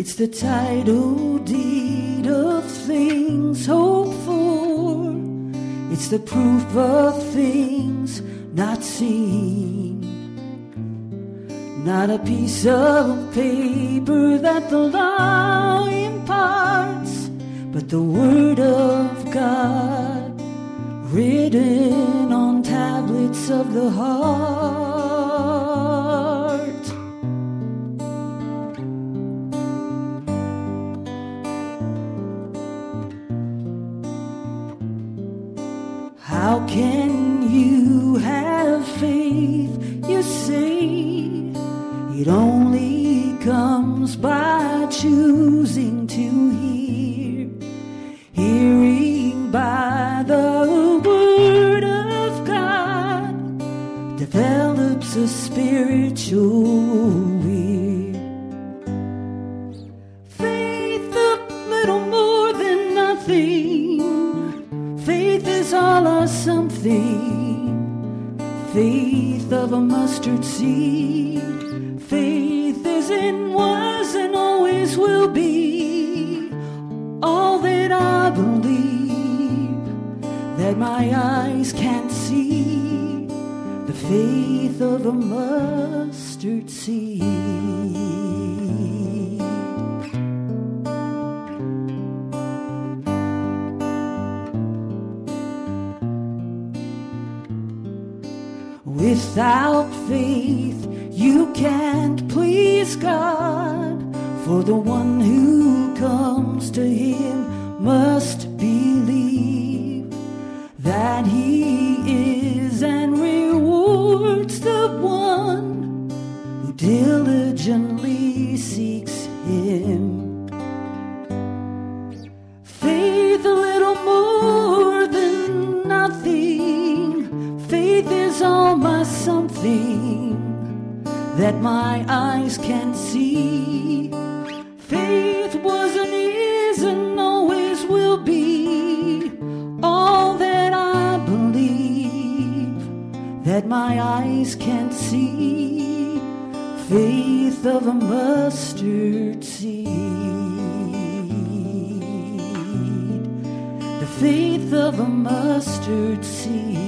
It's the title deed of things hoped for. It's the proof of things not seen. Not a piece of paper that the law imparts, but the word of God written on tablets of the heart. How can you have faith, you say? It only comes by choosing to hear, hearing by the word of God develops a spiritual ear. Faith a little more than nothing, faith is all or something, faith of a mustard seed. Faith is and was and always will be all that I believe that my eyes can't see, the faith of a mustard seed. Without faith you can't please God, for the one who comes to him must believe that he is and rewards the one who diligently seeks him. Faith a little more than nothing, faith is all my something that my eyes can't see. Faith was and is and always will be all that I believe that my eyes can't see, faith of a mustard seed, the faith of a mustard seed.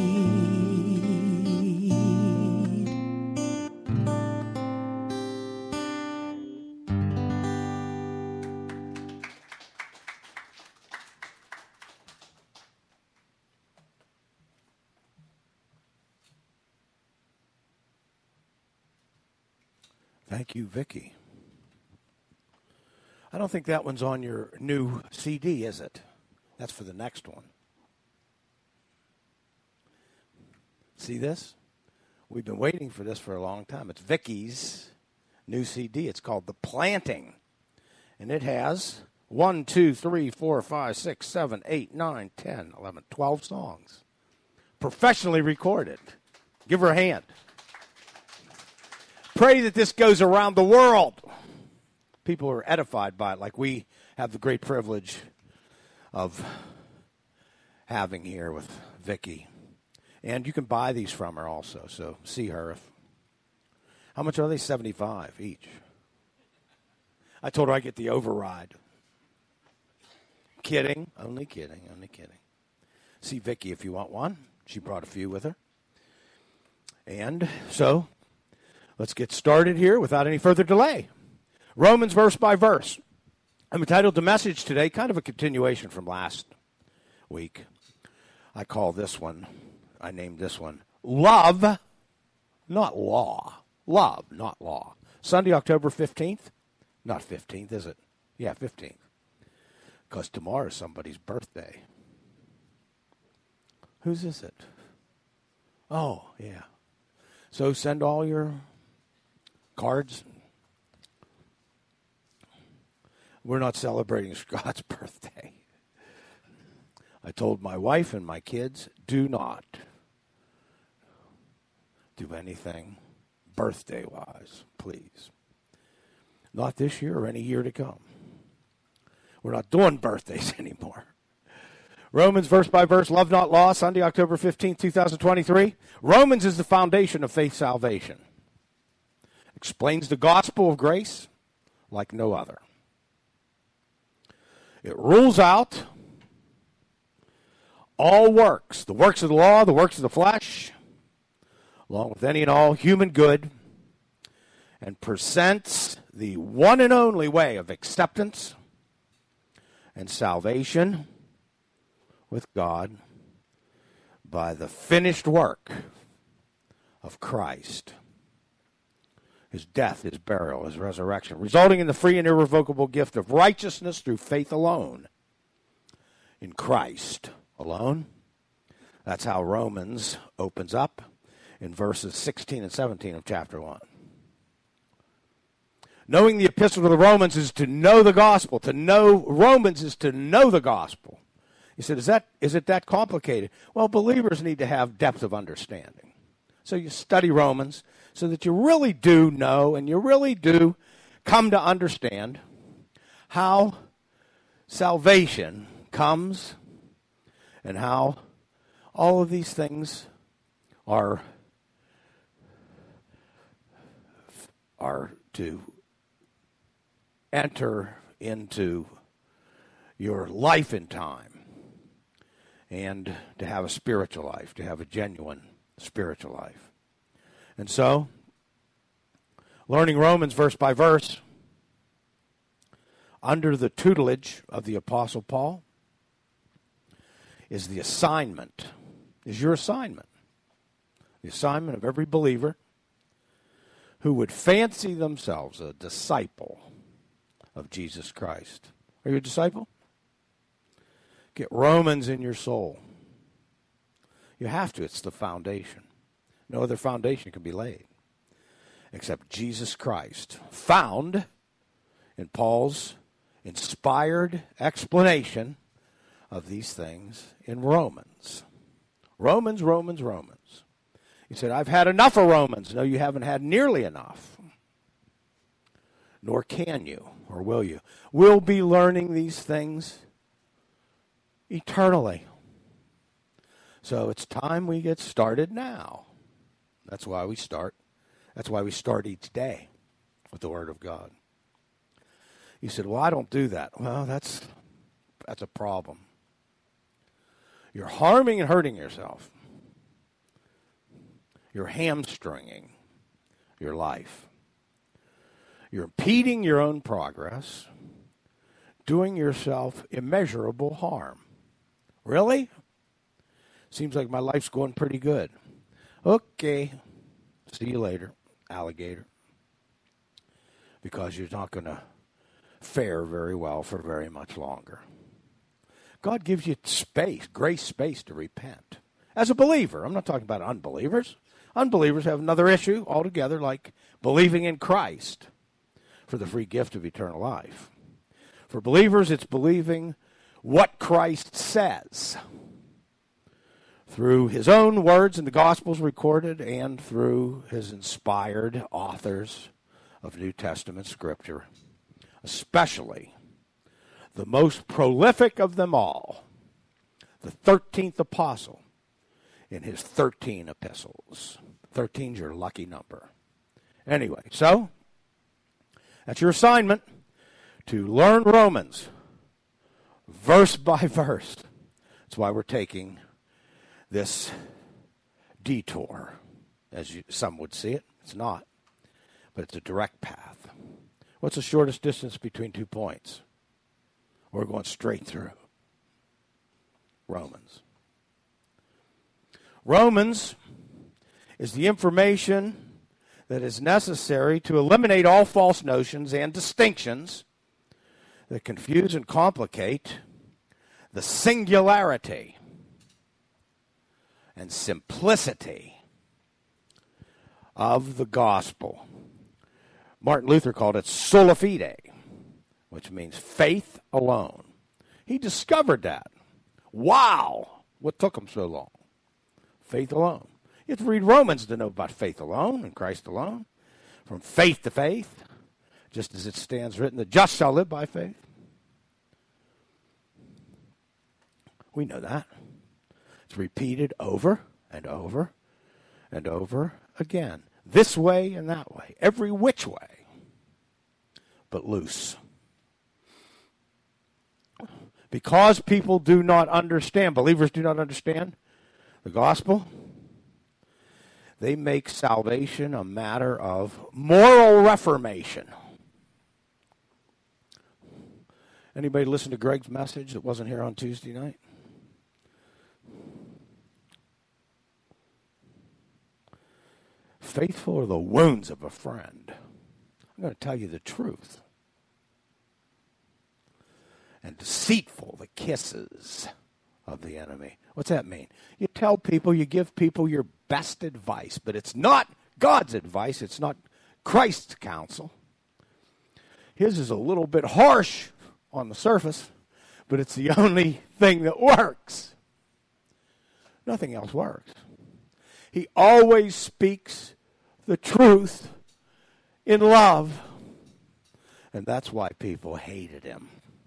Thank you, Vicki. I don't think that one's on your new CD, is it? That's for the next one. See this? We've been waiting for this for a long time. It's Vicki's new CD. It's called The Planting. And it has 1, 2, 3, 4, 5, 6, 7, 8, 9, 10, 11, 12 songs. Professionally recorded. Give her a hand. Pray that this goes around the world. People are edified by it, like we have the great privilege of having here with Vicki. And you can buy these from her also, so see her. How much are they? $75 each. I told her I get the override. Kidding. Only kidding. Only kidding. See Vicki if you want one. She brought a few with her. And so let's get started here without any further delay. Romans verse by verse. I'm entitled The Message today, kind of a continuation from last week. I named this one, Love, Not Law. Love, Not Law. Sunday, October 15th. Not 15th, is it? Yeah, 15th. Because tomorrow is somebody's birthday. Whose is it? Oh, yeah. So send all your cards. We're not celebrating Scott's birthday. I told my wife and my kids, do not do anything birthday-wise, please. Not this year or any year to come. We're not doing birthdays anymore. Romans verse by verse, Love Not Law, Sunday, October 15th, 2023. Romans is the foundation of faith salvation. Explains the gospel of grace like no other. It rules out all works, the works of the law, the works of the flesh, along with any and all human good, and presents the one and only way of acceptance and salvation with God by the finished work of Christ. His death, his burial, his resurrection, resulting in the free and irrevocable gift of righteousness through faith alone, in Christ alone. That's how Romans opens up in verses 16 and 17 of chapter 1. Knowing the epistle to the Romans is to know the gospel. To know Romans is to know the gospel. You said, is it that complicated? Well, believers need to have depth of understanding. So you study Romans so that you really do know and you really do come to understand how salvation comes and how all of these things are to enter into your life in time and to have a spiritual life, to have a genuine spiritual life. And so, learning Romans verse by verse under the tutelage of the Apostle Paul is the assignment, is your assignment. The assignment of every believer who would fancy themselves a disciple of Jesus Christ. Are you a disciple? Get Romans in your soul. You have to. It's the foundation. No other foundation can be laid except Jesus Christ, found in Paul's inspired explanation of these things in Romans. Romans. He said, I've had enough of Romans. No, you haven't had nearly enough. Nor can you, or will you. We'll be learning these things eternally. So it's time we get started now. That's why we start. That's why we start each day with the Word of God. You said, well, I don't do that. Well, that's a problem. You're harming and hurting yourself. You're hamstringing your life. You're impeding your own progress, doing yourself immeasurable harm. Really? Seems like my life's going pretty good. Okay. See you later, alligator. Because you're not going to fare very well for very much longer. God gives you space, grace space to repent. As a believer, I'm not talking about unbelievers. Unbelievers have another issue altogether, like believing in Christ for the free gift of eternal life. For believers, it's believing what Christ says through his own words in the Gospels recorded and through his inspired authors of New Testament Scripture, especially the most prolific of them all, the 13th apostle in his 13 epistles. 13's your lucky number. Anyway, so that's your assignment, to learn Romans verse by verse. That's why we're taking this detour, as some would see it. It's not, but it's a direct path. What's the shortest distance between 2 points? We're going straight through Romans. Romans is the information that is necessary to eliminate all false notions and distinctions that confuse and complicate the singularity and simplicity of the gospel. Martin Luther called it sola fide, which means faith alone. He discovered that. Wow! What took him so long? Faith alone. You have to read Romans to know about faith alone and Christ alone. From faith to faith, just as it stands written, the just shall live by faith. We know that. It's repeated over and over and over again. This way and that way. Every which way, but loose. Because people do not understand, believers do not understand the gospel, they make salvation a matter of moral reformation. Anybody listen to Greg's message that wasn't here on Tuesday night? Faithful are the wounds of a friend. I'm going to tell you the truth. And deceitful the kisses of the enemy. What's that mean? You tell people, you give people your best advice, but it's not God's advice. It's not Christ's counsel. His is a little bit harsh on the surface, but it's the only thing that works. Nothing else works. He always speaks the truth in love, and that's why people hated him.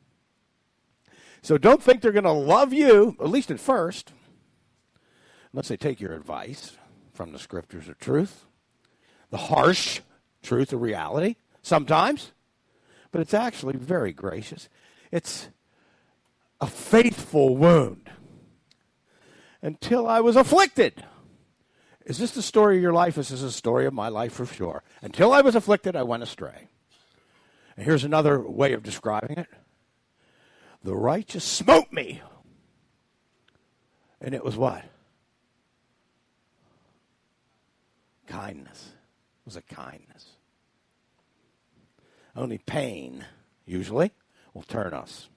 So don't think they're going to love you, at least at first, unless they take your advice from the scriptures of truth, the harsh truth of reality, sometimes, but it's actually very gracious. It's a faithful wound. Until I was afflicted. Is this the story of your life? This is a story of my life for sure. Until I was afflicted, I went astray. And here's another way of describing it. The righteous smote me. And it was what? Kindness. It was a kindness. Only pain, usually, will turn us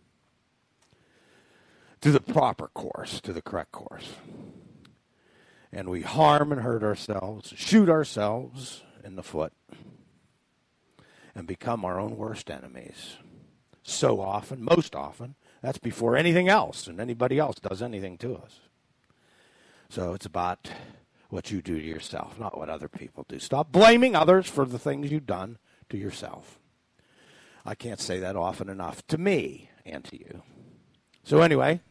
to the proper course, to the correct course. And we harm and hurt ourselves, shoot ourselves in the foot, and become our own worst enemies. So often, most often, that's before anything else and anybody else does anything to us. So it's about what you do to yourself, not what other people do. Stop blaming others for the things you've done to yourself. I can't say that often enough to me and to you. So anyway,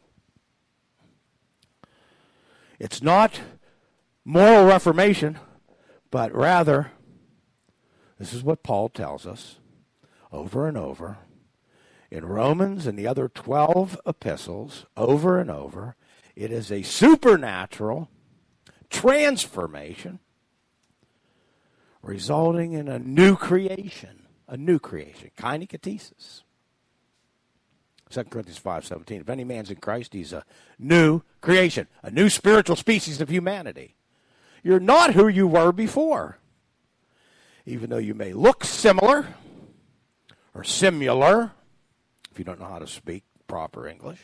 it's not moral reformation, but rather, this is what Paul tells us over and over in Romans and the other 12 epistles, over and over. It is a supernatural transformation resulting in a new creation, kainiketesis. 2 Corinthians 5:17. If any man's in Christ, he's a new creation, a new spiritual species of humanity. You're not who you were before. Even though you may look similar or similar, if you don't know how to speak proper English,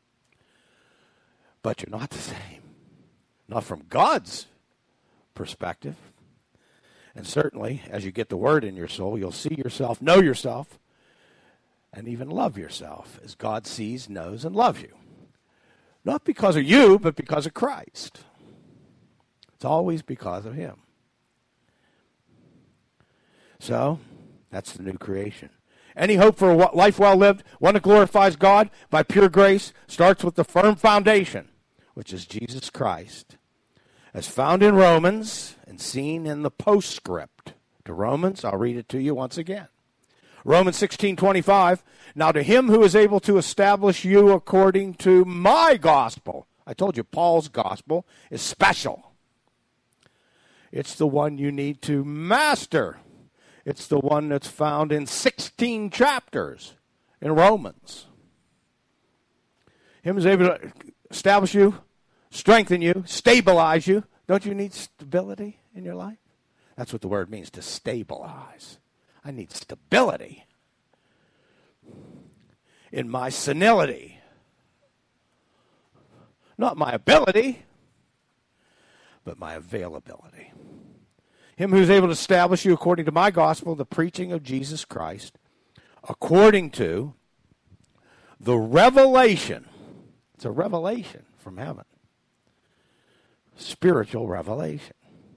but you're not the same. Not from God's perspective. And certainly, as you get the word in your soul, you'll see yourself, know yourself, and even love yourself as God sees, knows, and loves you. Not because of you, but because of Christ. It's always because of him. So, that's the new creation. Any hope for a life well lived, one that glorifies God by pure grace, starts with the firm foundation, which is Jesus Christ, as found in Romans and seen in the postscript to Romans. I'll read it to you once again. Romans 16:25. Now to him who is able to establish you according to my gospel. I told you Paul's gospel is special. It's the one you need to master. It's the one that's found in 16 chapters in Romans. Him is able to establish you, strengthen you, stabilize you. Don't you need stability in your life? That's what the word means, to stabilize. I need stability in my senility. Not my ability, but my availability. Him who's able to establish you according to my gospel, the preaching of Jesus Christ, according to the revelation. It's a revelation from heaven. Spiritual revelation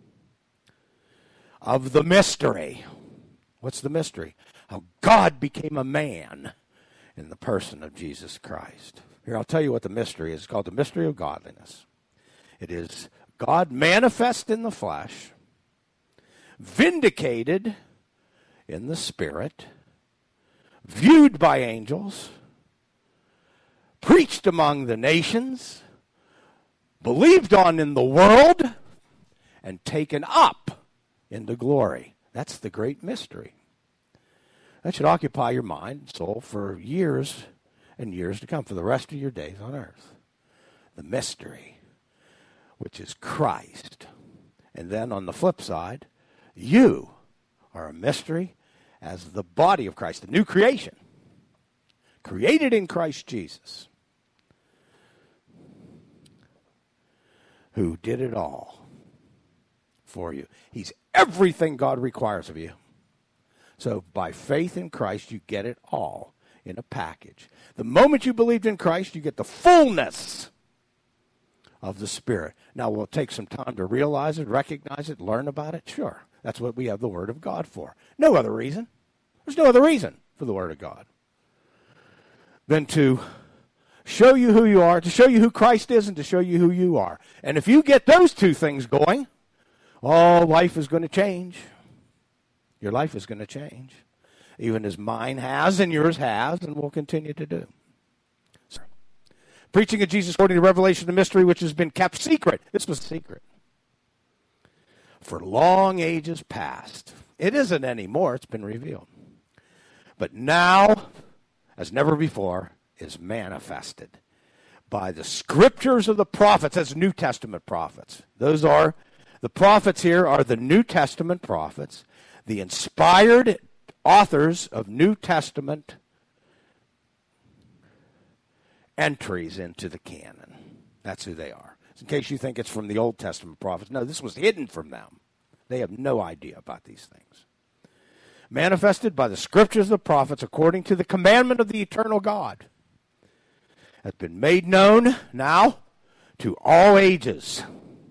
of the mystery. What's the mystery? How God became a man in the person of Jesus Christ. Here, I'll tell you what the mystery is. It's called the mystery of godliness. It is God manifest in the flesh, vindicated in the spirit, viewed by angels, preached among the nations, believed on in the world, and taken up into glory. That's the great mystery. That should occupy your mind and soul for years and years to come, for the rest of your days on earth. The mystery, which is Christ. And then on the flip side, you are a mystery as the body of Christ, the new creation, created in Christ Jesus, who did it all for you. He's everything God requires of you. So by faith in Christ, you get it all in a package. The moment you believed in Christ, you get the fullness of the Spirit. Now, will it take some time to realize it, recognize it, learn about it? Sure. That's what we have the Word of God for. No other reason. There's no other reason for the Word of God than to show you who you are, to show you who Christ is, and to show you who you are. And if you get those two things going, all life is going to change. Your life is going to change, even as mine has and yours has and will continue to do. Preaching of Jesus according to Revelation, the mystery which has been kept secret. This was secret for long ages past. It isn't anymore. It's been revealed. But now, as never before, is manifested by the scriptures of the prophets, as New Testament prophets. Those are, the prophets here are the New Testament prophets, the inspired authors of New Testament entries into the canon. That's who they are. In case you think it's from the Old Testament prophets. No, this was hidden from them. They have no idea about these things. Manifested by the scriptures of the prophets according to the commandment of the eternal God. Has been made known now to all ages.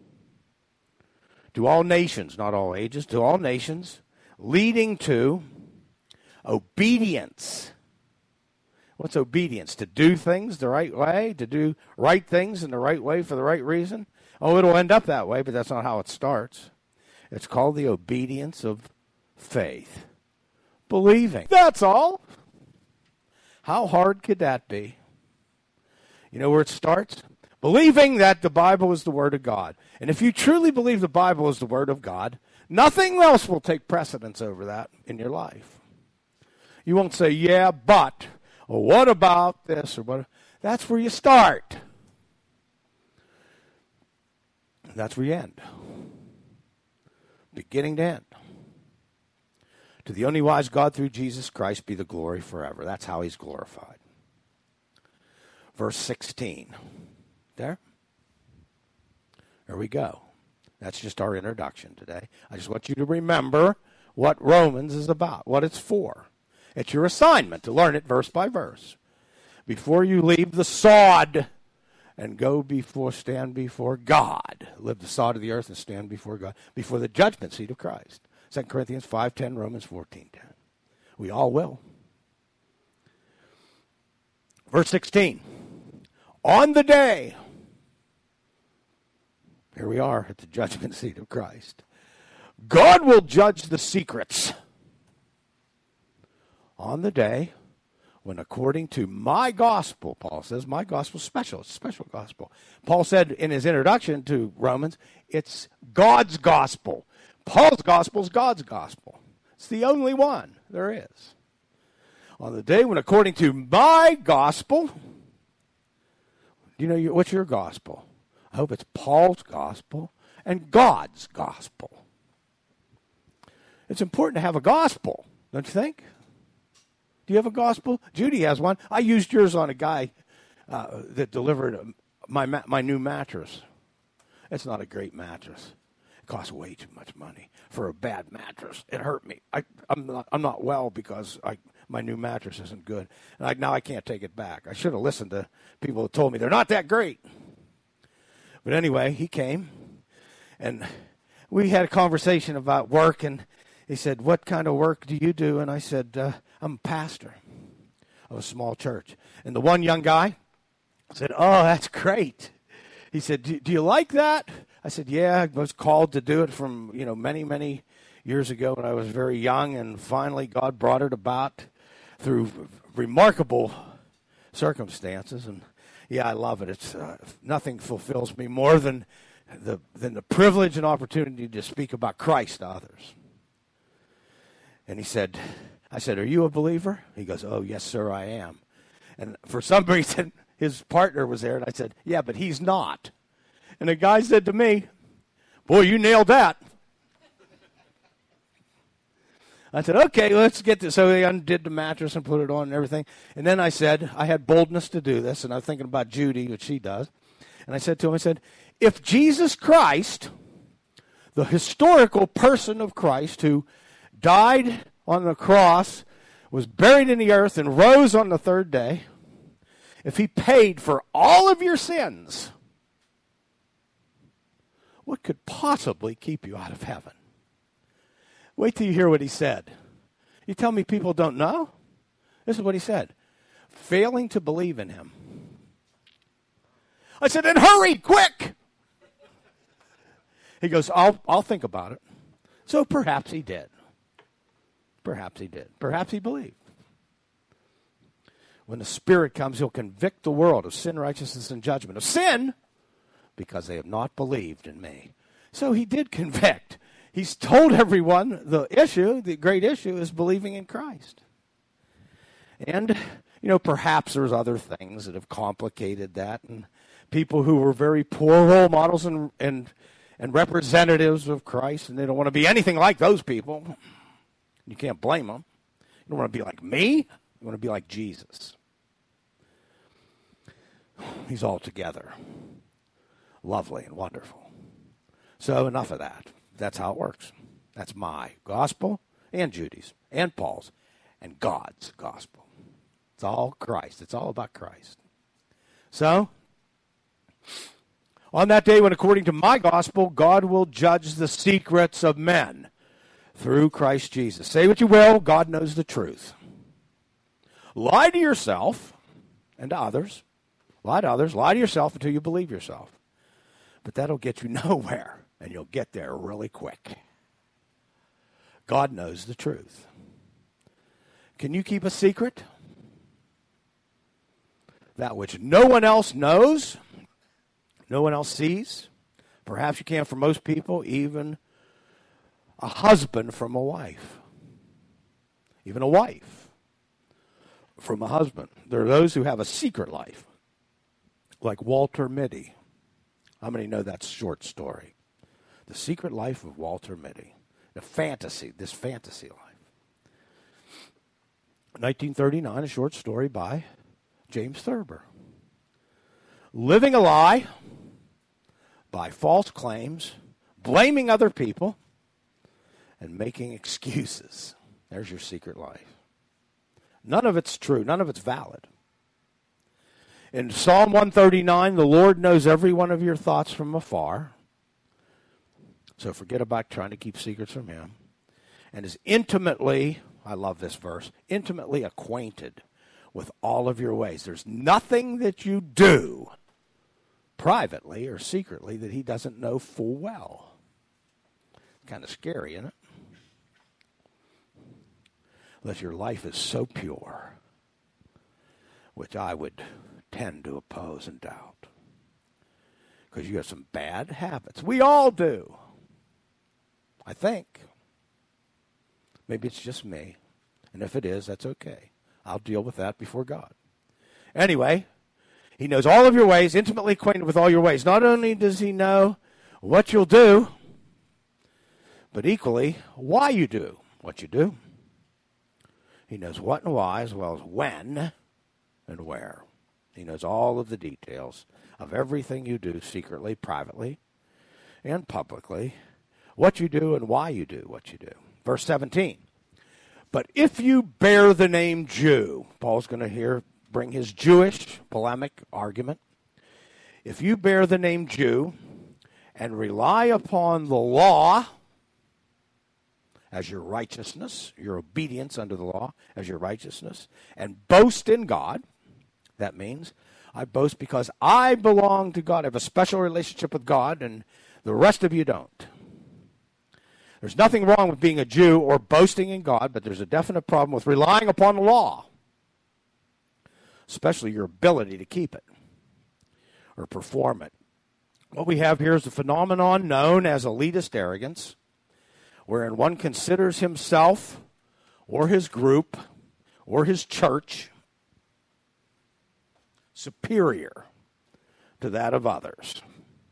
To all nations, not all ages, to all nations, leading to obedience. What's obedience? To do things the right way, to do right things in the right way for the right reason? Oh, it'll end up that way, but that's not how it starts. It's called the obedience of faith. Believing. That's all. How hard could that be? You know where it starts? Believing that the Bible is the Word of God. And if you truly believe the Bible is the Word of God, nothing else will take precedence over that in your life. You won't say, yeah, but, or what about this, or what. That's where you start. That's where you end. Beginning to end. To the only wise God through Jesus Christ be the glory forever. That's how he's glorified. Verse 16. There we go. That's just our introduction today. I just want you to remember what Romans is about, what it's for. It's your assignment to learn it verse by verse. Before you leave the sod and stand before God. Live the sod of the earth and stand before God, before the judgment seat of Christ. 2 Corinthians 5:10, Romans 14:10. We all will. Verse 16. On the day, here we are at the judgment seat of Christ, God will judge the secrets. On the day when according to my gospel, Paul says, my gospel is special. It's a special gospel. Paul said in his introduction to Romans, it's God's gospel. Paul's gospel is God's gospel. It's the only one there is. On the day when according to my gospel, you know, what's your gospel? I hope it's Paul's gospel and God's gospel. It's important to have a gospel, don't you think? Do you have a gospel? Judy has one. I used yours on a guy that delivered my new mattress. It's not a great mattress. It costs way too much money for a bad mattress. It hurt me. I'm not well because my new mattress isn't good. And now I can't take it back. I should have listened to people who told me they're not that great. But anyway, he came, and we had a conversation about work, and he said, what kind of work do you do? And I said, I'm a pastor of a small church. And the one young guy said, oh, that's great. He said, do you like that? I said, yeah, I was called to do it from, many, many years ago when I was very young, and finally God brought it about through remarkable circumstances. And yeah, I love it. It's nothing fulfills me more than the privilege and opportunity to speak about Christ to others. And I said, are you a believer? He goes, oh, yes, sir, I am. And for some reason, his partner was there, and I said, yeah, but he's not. And the guy said to me, boy, you nailed that. I said, okay, let's get this. So they undid the mattress and put it on and everything. And then I said, I had boldness to do this, and I was thinking about Judy, what she does. And I said to him, I said, if Jesus Christ, the historical person of Christ who died on the cross, was buried in the earth, and rose on the third day, if he paid for all of your sins, what could possibly keep you out of heaven? Wait till you hear what he said. You tell me people don't know? This is what he said. Failing to believe in him. I said, then hurry, quick! He goes, I'll think about it. So perhaps he did. Perhaps he did. Perhaps he believed. When the Spirit comes, he'll convict the world of sin, righteousness, and judgment. Of sin, because they have not believed in me. So he did convict. He's told everyone the great issue is believing in Christ. And, perhaps there's other things that have complicated that. And people who were very poor role models and representatives of Christ, and they don't want to be anything like those people. You can't blame them. You don't want to be like me. You want to be like Jesus. He's altogether lovely and wonderful. So enough of that. That's how it works. That's my gospel and Judy's and Paul's and God's gospel. It's all Christ. It's all about Christ. So, on that day when, according to my gospel, God will judge the secrets of men through Christ Jesus. Say what you will, God knows the truth. Lie to yourself and to others. Lie to others. Lie to yourself until you believe yourself. But that'll get you nowhere. And you'll get there really quick. God knows the truth. Can you keep a secret? That which no one else knows, no one else sees. Perhaps you can for most people, even a husband from a wife. Even a wife from a husband. There are those who have a secret life, like Walter Mitty. How many know that short story? The Secret Life of Walter Mitty. This fantasy life. 1939, a short story by James Thurber. Living a lie by false claims, blaming other people, and making excuses. There's your secret life. None of it's true. None of it's valid. In Psalm 139, the Lord knows every one of your thoughts from afar. So forget about trying to keep secrets from him. And is intimately, I love this verse, intimately acquainted with all of your ways. There's nothing that you do privately or secretly that he doesn't know full well. Kind of scary, isn't it? Unless your life is so pure, which I would tend to oppose and doubt. Because you have some bad habits. We all do. I think. Maybe it's just me. And if it is, that's okay. I'll deal with that before God. Anyway, he knows all of your ways, intimately acquainted with all your ways. Not only does he know what you'll do, but equally why you do what you do. He knows what and why, as well as when and where. He knows all of the details of everything you do secretly, privately, and publicly. What you do and why you do what you do. Verse 17. But if you bear the name Jew, Paul's going to bring his Jewish polemic argument. If you bear the name Jew and rely upon the law as your righteousness, your obedience under the law as your righteousness, and boast in God, that means I boast because I belong to God. I have a special relationship with God, and the rest of you don't. There's nothing wrong with being a Jew or boasting in God, but there's a definite problem with relying upon the law. especially your ability to keep it or perform it. What we have here is a phenomenon known as elitist arrogance, wherein one considers himself or his group or his church superior to that of others.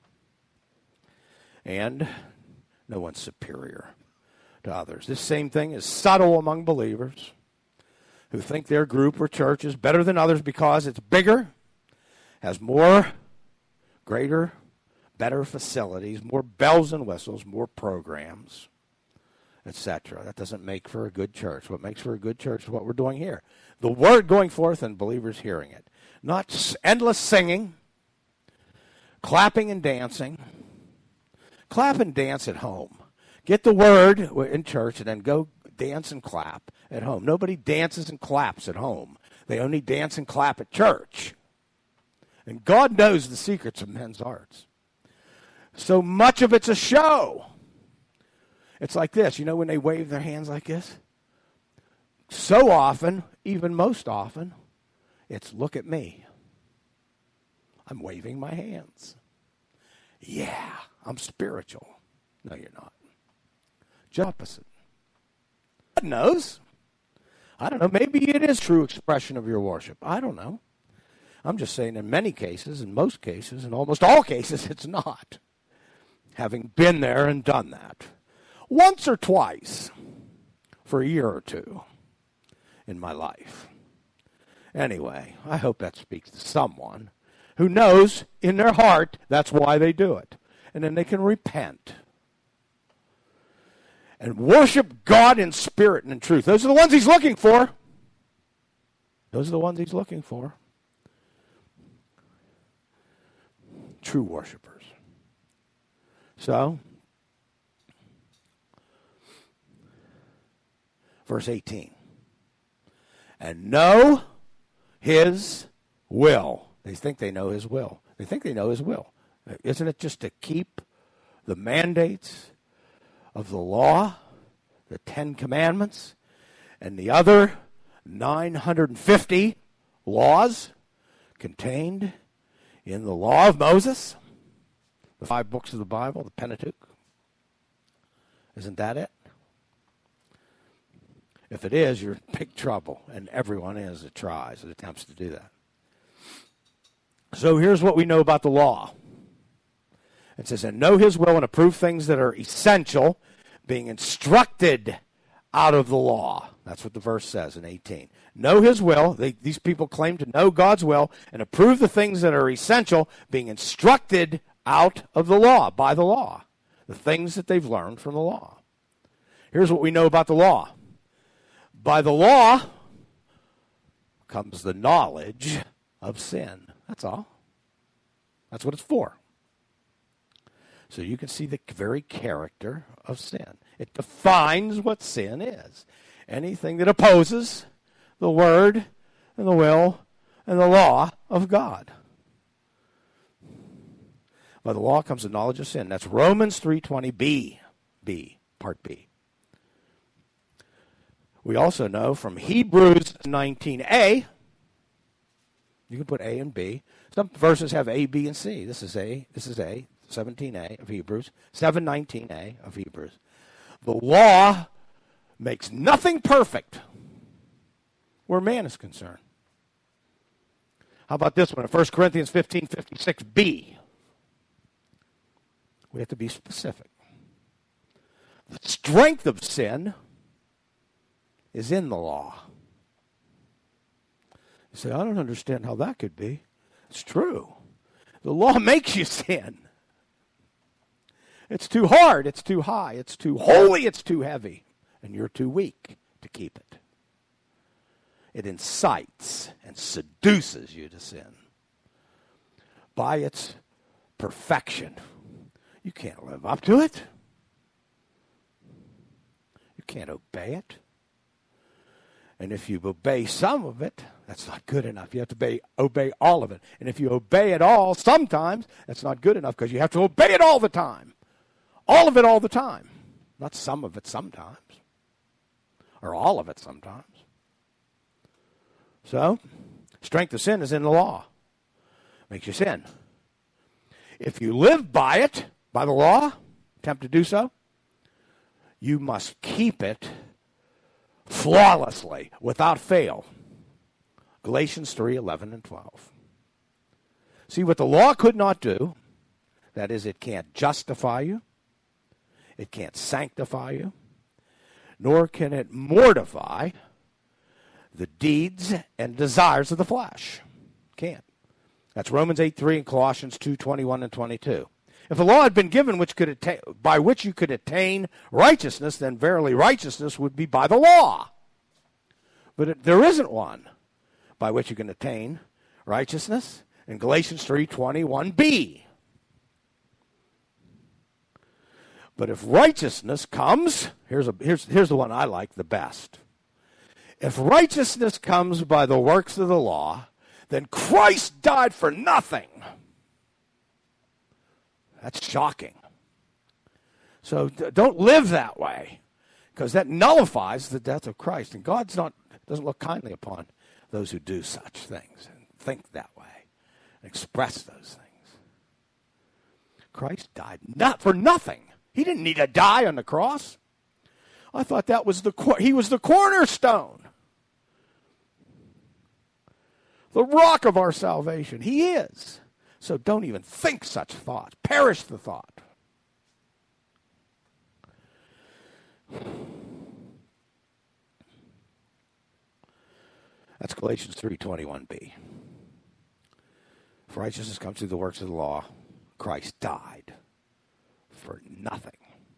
And no one's superior to others. This same thing is subtle among believers who think their group or church is better than others because it's bigger, has more, greater, better facilities, more bells and whistles, more programs, etc. That doesn't make for a good church. What makes for a good church is what we're doing here. The word going forth and believers hearing it. Not endless singing, clapping and dancing. Clap and dance at home. Get the word in church and then go dance and clap at home. Nobody dances and claps at home. They only dance and clap at church. And God knows the secrets of men's hearts. So much of it's a show. It's like this. You know when they wave their hands like this? So often, even most often, it's look at me. I'm waving my hands. Yeah, I'm spiritual. No, you're not. Just opposite. God knows. I don't know. Maybe it is true expression of your worship. I don't know. I'm just saying in many cases, in most cases, in almost all cases, it's not. Having been there and done that. Once or twice for a year or two in my life. Anyway, I hope that speaks to someone who knows in their heart that's why they do it. And then they can repent. And worship God in spirit and in truth. Those are the ones he's looking for. Those are the ones he's looking for. True worshipers. So, verse 18. And know his will. They think they know his will. They think they know his will. Isn't it just to keep the mandates of the law, the 10 Commandments, and the other 950 laws contained in the law of Moses, the 5 books of the Bible, the Pentateuch? Isn't that it? If it is, you're in big trouble, and everyone is that tries and attempts to do that. So here's what we know about the law. It says, and know his will and approve things that are essential, being instructed out of the law. That's what the verse says in 18. Know his will. These people claim to know God's will and approve the things that are essential, being instructed out of the law, by the law. The things that they've learned from the law. Here's what we know about the law. By the law comes the knowledge of sin. That's all. That's what it's for. So you can see the very character of sin. It defines what sin is. Anything that opposes the word and the will and the law of God. By the law comes the knowledge of sin. That's Romans 3:20b. Part B. We also know from Hebrews 19a, you can put A and B. Some verses have A, B, and C. This is A, 17a of Hebrews, 7:19a of Hebrews. The law makes nothing perfect where man is concerned. How about this one? In 1 Corinthians 15:56b. We have to be specific. The strength of sin is in the law. You say, I don't understand how that could be. It's true. The law makes you sin. It's too hard, it's too high, it's too holy, it's too heavy, and you're too weak to keep it. It incites and seduces you to sin. By its perfection, you can't live up to it. You can't obey it. And if you obey some of it, that's not good enough. You have to obey all of it. And if you obey it all sometimes, that's not good enough because you have to obey it all the time. All of it all the time. Not some of it sometimes. Or all of it sometimes. So, Strength of sin is in the law. Makes you sin. If you live by it, by the law, attempt to do so, you must keep it flawlessly, without fail. Galatians 3:11 and 12. See, what the law could not do, that is, it can't justify you, it can't sanctify you, nor can it mortify the deeds and desires of the flesh. Can't. That's Romans 8:3 and Colossians 2:21 and 22. If the law had been given by which you could attain righteousness, then verily righteousness would be by the law. But there isn't one by which you can attain righteousness in Galatians 3:21b. But if righteousness comes, here's the one I like the best. If righteousness comes by the works of the law, then Christ died for nothing. That's shocking. So don't live that way, because that nullifies the death of Christ. And God doesn't look kindly upon those who do such things and think that way and express those things. Christ died not for nothing. He didn't need to die on the cross. I thought that was he was the cornerstone, the rock of our salvation. He is. So don't even think such thoughts. Perish the thought. That's Galatians 3:21b. If righteousness comes through the works of the law, Christ died for nothing.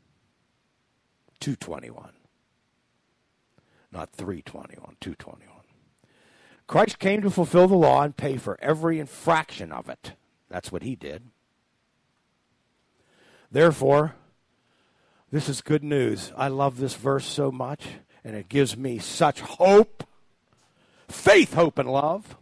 2:21. Not 3:21, 2:21. Christ came to fulfill the law and pay for every infraction of it. That's what he did. Therefore, this is good news. I love this verse so much, and it gives me such hope. Faith, hope, and love.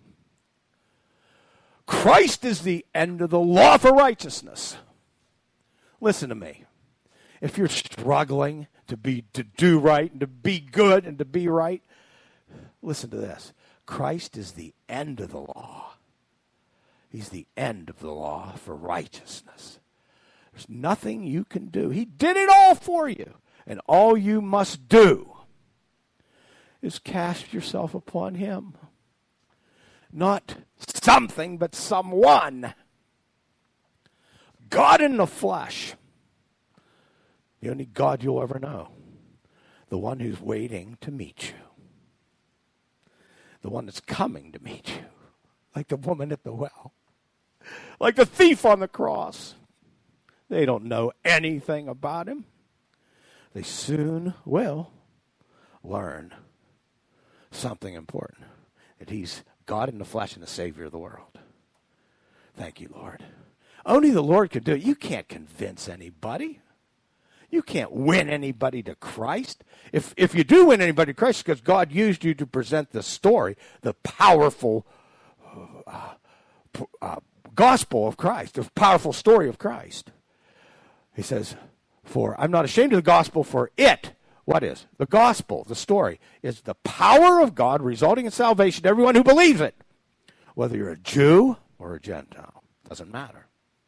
Christ is the end of the law for righteousness. Listen to me. If you're struggling to do right and to be good and to be right, listen to this. Christ is the end of the law. He's the end of the law for righteousness. There's nothing you can do. He did it all for you. And all you must do is cast yourself upon him. Not something, but someone. God in the flesh. The only God you'll ever know. The one who's waiting to meet you. The one that's coming to meet you. Like the woman at the well. Like the thief on the cross. They don't know anything about him. They soon will learn something important. That he's God in the flesh and the Savior of the world. Thank you, Lord. Only the Lord can do it. You can't convince anybody. You can't win anybody to Christ. If you do win anybody to Christ, it's because God used you to present the story, the powerful gospel of Christ, the powerful story of Christ. He says, for I'm not ashamed of the gospel, for it, what is? The gospel, the story, is the power of God resulting in salvation to everyone who believes it. Whether you're a Jew or a Gentile, doesn't matter.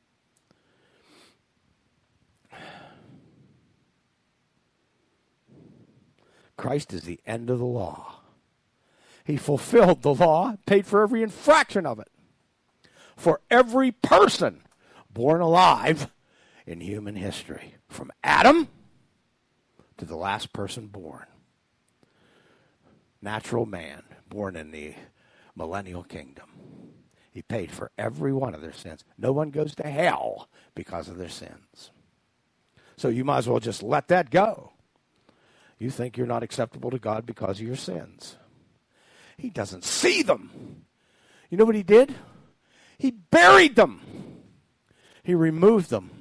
Christ is the end of the law. He fulfilled the law, paid for every infraction of it. For every person born alive in human history. From Adam to the last person born. Natural man, born in the millennial kingdom. He paid for every one of their sins. No one goes to hell because of their sins. So you might as well just let that go. You think you're not acceptable to God because of your sins. He doesn't see them. You know what he did? He buried them. He removed them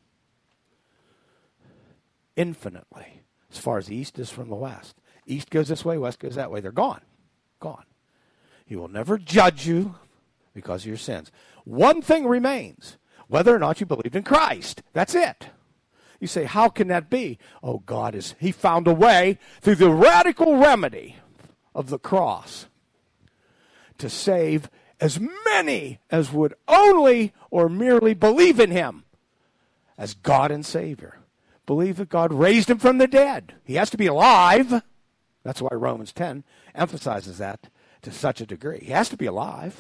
infinitely, as far as the east is from the west. East goes this way, west goes that way. They're gone. Gone. He will never judge you because of your sins. One thing remains, whether or not you believed in Christ. That's it. You say, how can that be? Oh, he found a way through the radical remedy of the cross to save as many as would only or merely believe in him as God and Savior. Believe that God raised him from the dead. He has to be alive. That's why Romans 10 emphasizes that to such a degree. He has to be alive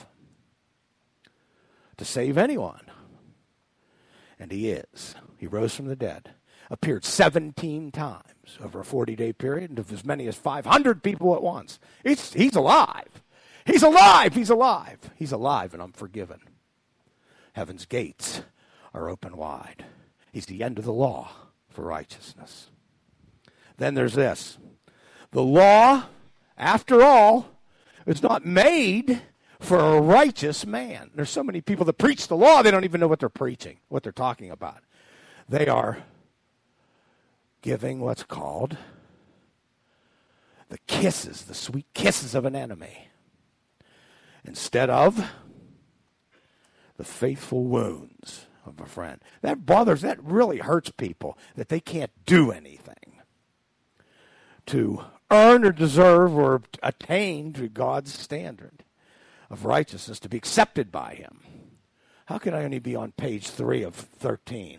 to save anyone. And he is. He rose from the dead. Appeared 17 times over a 40-day period, and of as many as 500 people at once. He's alive. He's alive. He's alive. He's alive, and I'm forgiven. Heaven's gates are open wide. He's the end of the law for righteousness. Then there's this. The law, after all, is not made for a righteous man. There's so many people that preach the law, they don't even know what they're preaching, what they're talking about. They are giving what's called the kisses, the sweet kisses of an enemy, instead of the faithful wounds of a friend. That really hurts people, that they can't do anything to earn or deserve or attain to God's standard of righteousness to be accepted by him. How can I only be on page 3 of 13?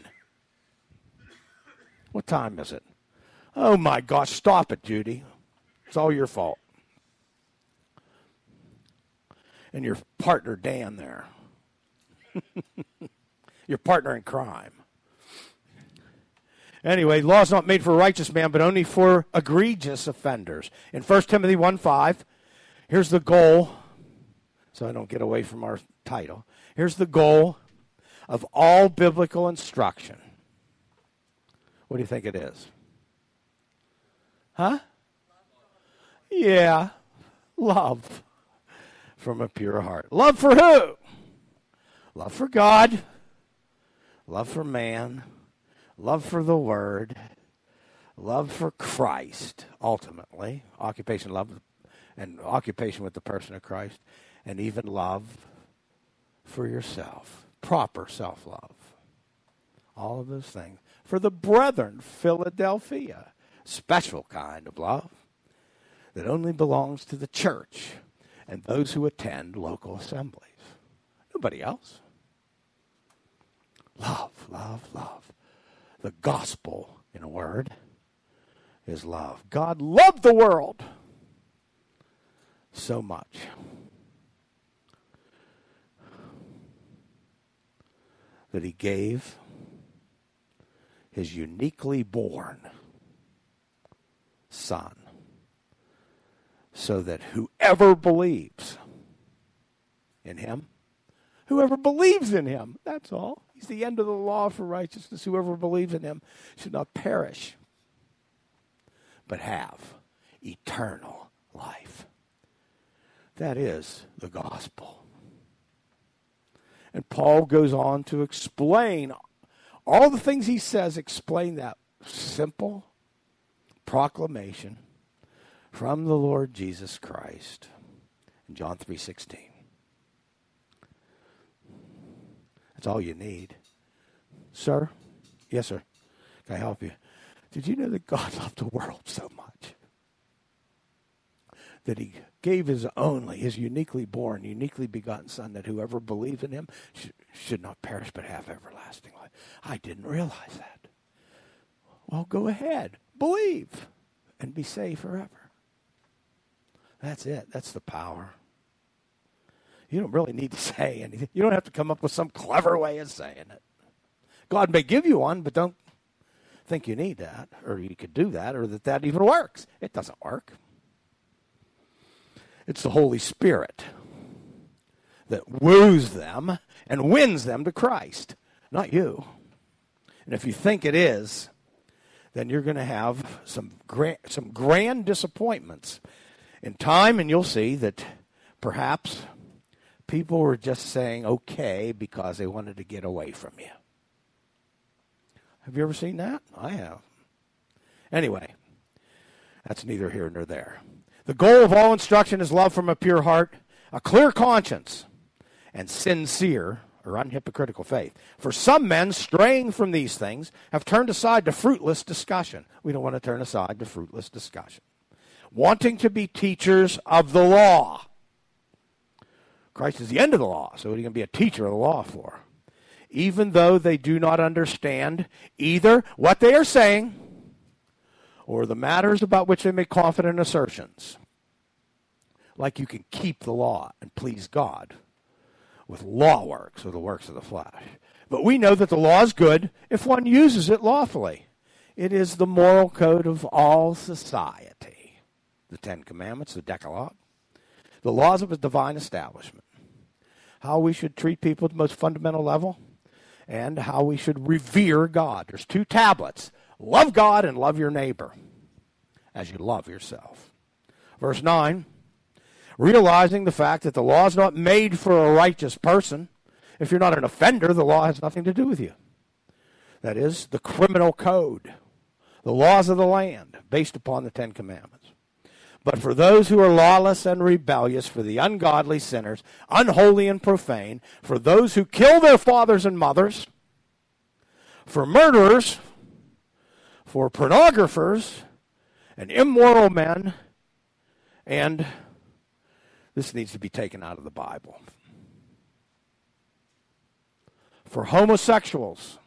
What time is it? Oh my gosh, stop it, Judy. It's all your fault. And your partner, Dan, there. Your partner in crime. Anyway, law is not made for a righteous man, but only for egregious offenders. In 1 Timothy 1:5, here's the goal, so I don't get away from our title. Here's the goal of all biblical instruction. What do you think it is? Huh? Yeah, love from a pure heart. Love for who? Love for God, love for man, love for the Word, love for Christ, ultimately, occupation love and occupation with the person of Christ, and even love for yourself, proper self-love. All of those things. For the brethren, Philadelphia, special kind of love that only belongs to the church and those who attend local assemblies. Nobody else. Love, love, love. The gospel, in a word, is love. God loved the world so much that he gave his uniquely born Son, so that whoever believes in him, that's all. He's the end of the law for righteousness. Whoever believes in him should not perish, but have eternal life. That is the gospel. And Paul goes on to explain all the things he says, explain that simple proclamation from the Lord Jesus Christ in John 3:16. That's all you need. Sir? Yes, sir. Can I help you? Did you know that God loved the world so much that he gave his uniquely born, uniquely begotten Son, that whoever believes in him should not perish but have everlasting life? I didn't realize that. Well, go ahead. Believe and be saved forever. That's it. That's the power. You don't really need to say anything. You don't have to come up with some clever way of saying it. God may give you one, but don't think you need that, or you could do that, or that even works. It doesn't work. It's the Holy Spirit that woos them and wins them to Christ, not you. And if you think it is, then you're going to have some grand disappointments in time, and you'll see that perhaps people were just saying okay because they wanted to get away from you. Have you ever seen that? I have. Anyway, that's neither here nor there. The goal of all instruction is love from a pure heart, a clear conscience, and sincere or unhypocritical faith. For some men, straying from these things, have turned aside to fruitless discussion. We don't want to turn aside to fruitless discussion. Wanting to be teachers of the law. Christ is the end of the law, so what are you going to be a teacher of the law for? Even though they do not understand either what they are saying or the matters about which they make confident assertions. Like you can keep the law and please God with law works or the works of the flesh. But we know that the law is good if one uses it lawfully. It is the moral code of all society. The Ten Commandments, the Decalogue, the laws of a divine establishment. How we should treat people at the most fundamental level, and how we should revere God. There's two tablets. Love God and love your neighbor as you love yourself. Verse 9, realizing the fact that the law is not made for a righteous person. If you're not an offender, the law has nothing to do with you. That is, the criminal code, the laws of the land, based upon the Ten Commandments. But for those who are lawless and rebellious, for the ungodly sinners, unholy and profane, for those who kill their fathers and mothers, for murderers, for pornographers, and immoral men, and this needs to be taken out of the Bible. For homosexuals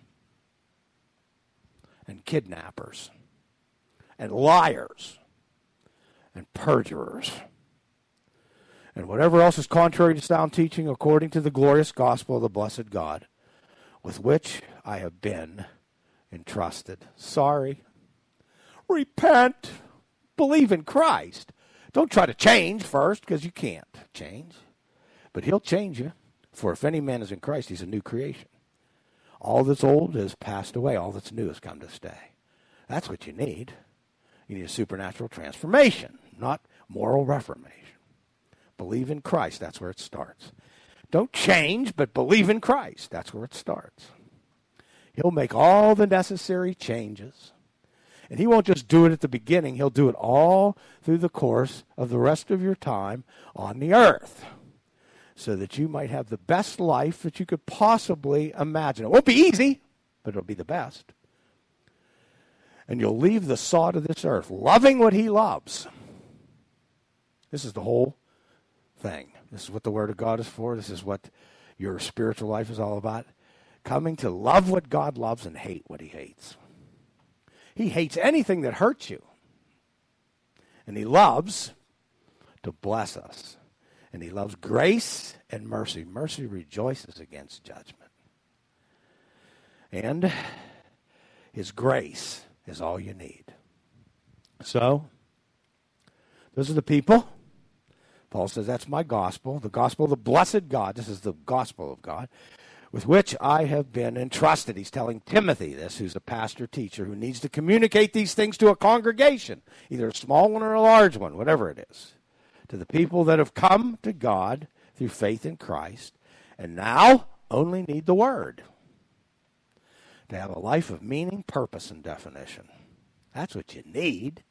and kidnappers and liars and perjurers and whatever else is contrary to sound teaching according to the glorious gospel of the blessed God with which I have been entrusted. Sorry. Repent. Believe in Christ. Don't try to change first, because you can't change. But he'll change you. For if any man is in Christ, he's a new creation. All that's old has passed away. All that's new has come to stay. That's what you need. You need a supernatural transformation, not moral reformation. Believe in Christ. That's where it starts. Don't change, but believe in Christ. That's where it starts. He'll make all the necessary changes. And he won't just do it at the beginning. He'll do it all through the course of the rest of your time on the earth, so that you might have the best life that you could possibly imagine. It won't be easy, but it'll be the best. And you'll leave the sod of this earth, loving what he loves. This is the whole thing. This is what the Word of God is for. This is what your spiritual life is all about. Coming to love what God loves and hate what he hates. He hates anything that hurts you. And he loves to bless us. And he loves grace and mercy. Mercy rejoices against judgment. And his grace is all you need. So, those are the people. Paul says, that's my gospel, the gospel of the blessed God. This is the gospel of God, with which I have been entrusted. He's telling Timothy this, who's a pastor teacher, who needs to communicate these things to a congregation, either a small one or a large one, whatever it is, to the people that have come to God through faith in Christ, and now only need the Word to have a life of meaning, purpose, and definition. That's what you need.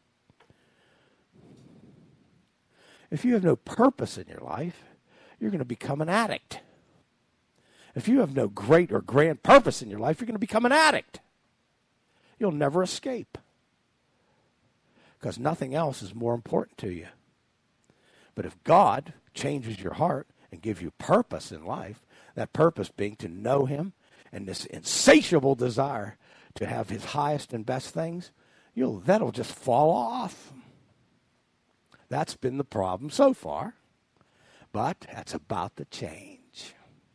If you have no purpose in your life, you're going to become an addict. If you have no great or grand purpose in your life, you're going to become an addict. You'll never escape, because nothing else is more important to you. But if God changes your heart and gives you purpose in life, that purpose being to know him and this insatiable desire to have his highest and best things, that'll just fall off. That's been the problem so far, but that's about to change.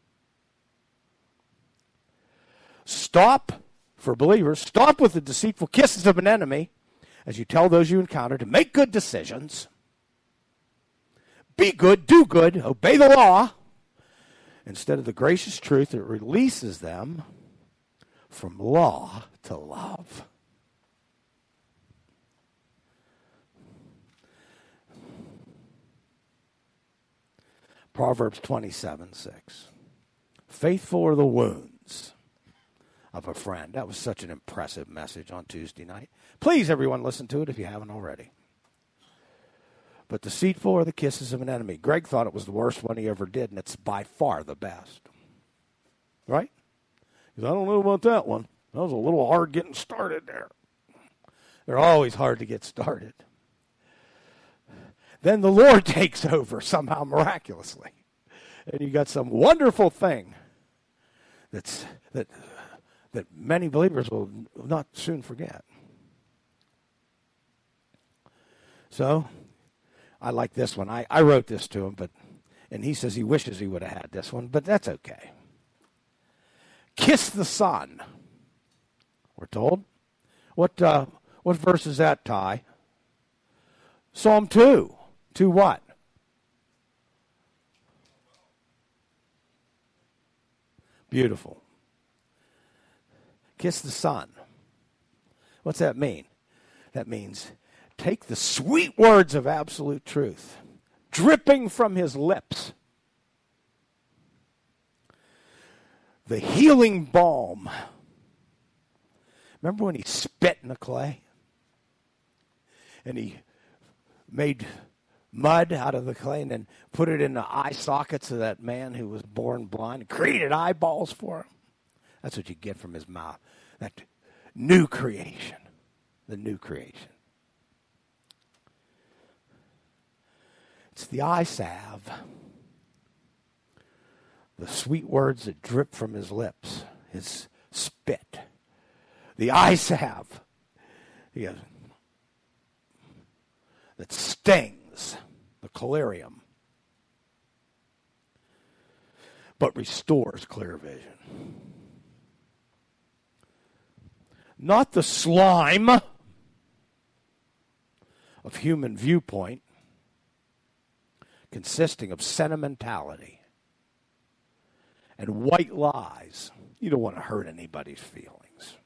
Stop, for believers, stop with the deceitful kisses of an enemy as you tell those you encounter to make good decisions. Be good, do good, obey the law, instead of the gracious truth that releases them from law to love. Proverbs 27:6. Faithful are the wounds of a friend. That was such an impressive message on Tuesday night. Please, everyone, listen to it if you haven't already. But deceitful are the kisses of an enemy. Greg thought it was the worst one he ever did, and it's by far the best. Right? Because I don't know about that one. That was a little hard getting started there. They're always hard to get started. Then the Lord takes over somehow miraculously. And you got some wonderful thing that many believers will not soon forget. So, I like this one. I wrote this to him, and he says he wishes he would have had this one, but that's okay. Kiss the Son, we're told. What verse is that, Ty? Psalm 2. 2 what? Beautiful. Kiss the Son. What's that mean? That means take the sweet words of absolute truth, dripping from his lips, the healing balm. Remember when he spit in the clay? And he made mud out of the clay and then put it in the eye sockets of that man who was born blind and created eyeballs for him. That's what you get from his mouth. That new creation. The new creation. It's the eye salve. The sweet words that drip from his lips. His spit. The eye salve. That stings. The collyrium. But restores clear vision. Not the slime of human viewpoint, consisting of sentimentality and white lies. You don't want to hurt anybody's feelings.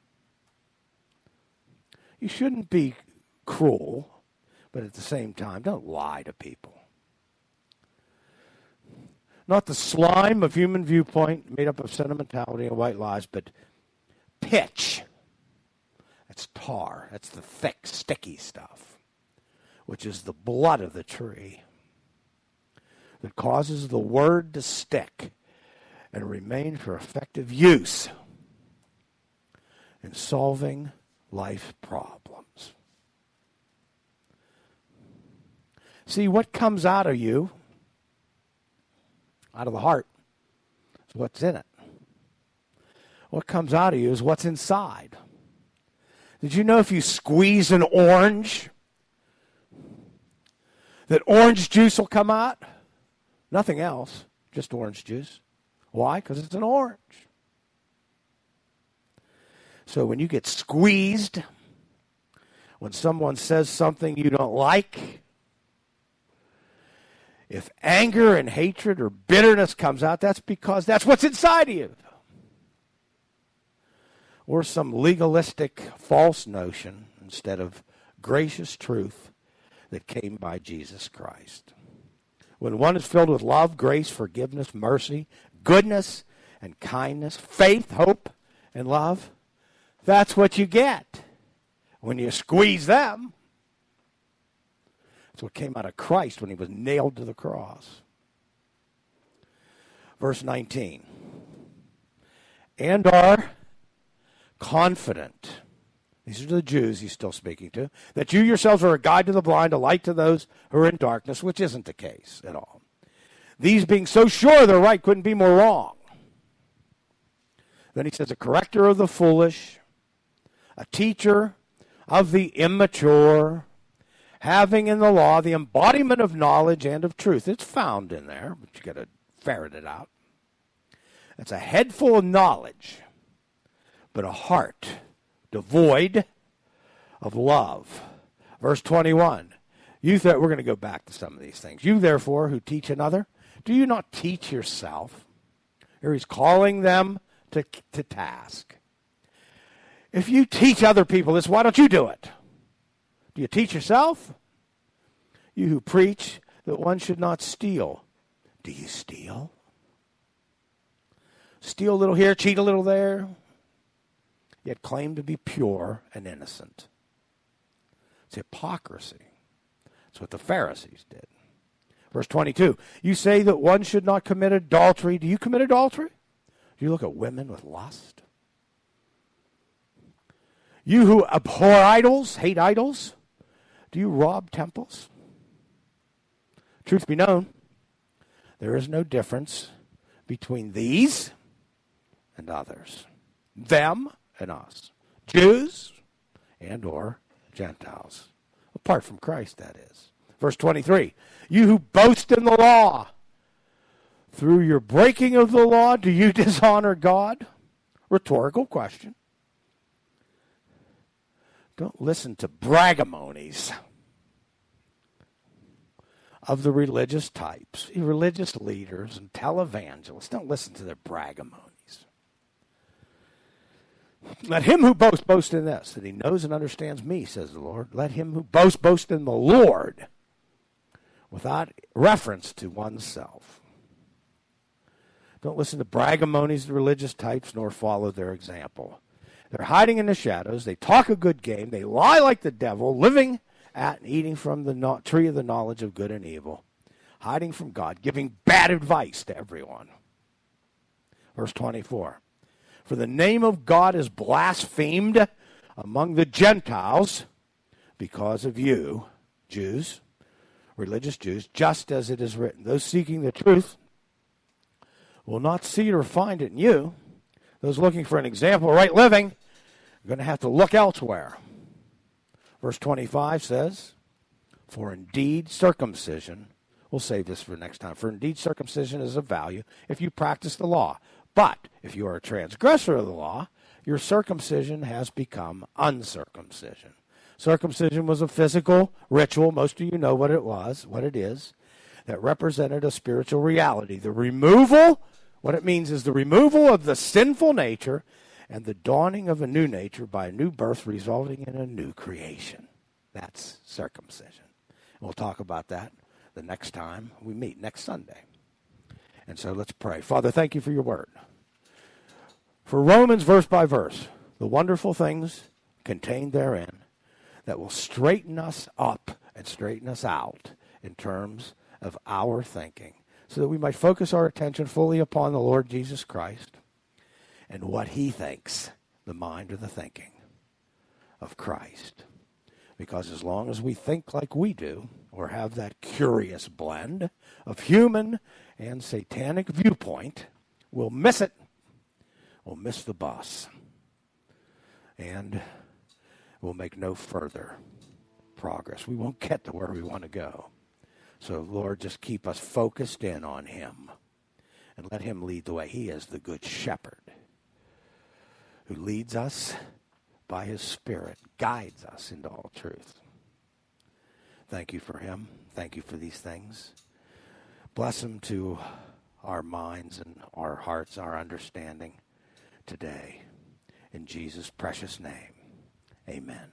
You shouldn't be cruel, but at the same time, don't lie to people. Not the slime of human viewpoint made up of sentimentality and white lies, but pitch. That's tar. That's the thick, sticky stuff, which is the blood of the tree that causes the word to stick and remain for effective use in solving life problems. See, what comes out of you, out of the heart, is what's in it. What comes out of you is what's inside. Did you know if you squeeze an orange, that orange juice will come out? Nothing else, just orange juice. Why? Because it's an orange. So when you get squeezed, when someone says something you don't like, if anger and hatred or bitterness comes out, that's because that's what's inside of you. Or some legalistic false notion instead of gracious truth that came by Jesus Christ. When one is filled with love, grace, forgiveness, mercy, goodness, and kindness, faith, hope, and love, that's what you get when you squeeze them. That's what came out of Christ when he was nailed to the cross. Verse 19. And are confident, these are the Jews he's still speaking to, that you yourselves are a guide to the blind, a light to those who are in darkness, which isn't the case at all. These being so sure they're right couldn't be more wrong. Then he says, a corrector of the foolish, a teacher of the immature, having in the law the embodiment of knowledge and of truth. It's found in there, but you got to ferret it out. It's a head full of knowledge, but a heart devoid of love. Verse 21. We're going to go back to some of these things. You, therefore, who teach another, do you not teach yourself? Here he's calling them to task. If you teach other people this, why don't you do it? Do you teach yourself? You who preach that one should not steal, do you steal? Steal a little here, cheat a little there, yet claim to be pure and innocent. It's hypocrisy. That's what the Pharisees did. Verse 22, you say that one should not commit adultery. Do you commit adultery? Do you look at women with lust? You who abhor idols, hate idols, do you rob temples? Truth be known, There is no difference between these and others, them and us, Jews and or Gentiles, apart from Christ, that is. Verse 23, you who boast in the law, through your breaking of the law, do you dishonor God? Rhetorical question. Don't listen to braggamonies of the religious types, religious leaders and televangelists. Don't listen to their braggamonies. Let him who boasts, boast in this, that he knows and understands me, says the Lord. Let him who boasts, boast in the Lord, without reference to oneself. Don't listen to braggamonies of the religious types, nor follow their example. They're hiding in the shadows. They talk a good game. They lie like the devil, living at and eating from the tree of the knowledge of good and evil, hiding from God, giving bad advice to everyone. Verse 24, for the name of God is blasphemed among the Gentiles because of you, Jews, religious Jews, just as it is written. Those seeking the truth will not see it or find it in you. Those looking for an example of right living are going to have to look elsewhere. Verse 25 says, for indeed circumcision, we'll save this for next time, for indeed circumcision is of value if you practice the law. But if you are a transgressor of the law, your circumcision has become uncircumcision. Circumcision was a physical ritual. Most of you know what it was, what it is, that represented a spiritual reality. The removal, what it means is the removal of the sinful nature and the dawning of a new nature by a new birth resulting in a new creation. That's circumcision. We'll talk about that the next time we meet, next Sunday. And so let's pray. Father, thank you for your word. For Romans, verse by verse, the wonderful things contained therein that will straighten us up and straighten us out in terms of our thinking, so that we might focus our attention fully upon the Lord Jesus Christ and what he thinks, the mind or the thinking of Christ. Because as long as we think like we do, or have that curious blend of human and satanic viewpoint, we'll miss it. We'll miss the bus. And we'll make no further progress. We won't get to where we want to go. So, Lord, just keep us focused in on him and let him lead the way. He is the good shepherd who leads us by his Spirit, guides us into all truth. Thank you for him. Thank you for these things. Bless him to our minds and our hearts, our understanding today. In Jesus' precious name, amen.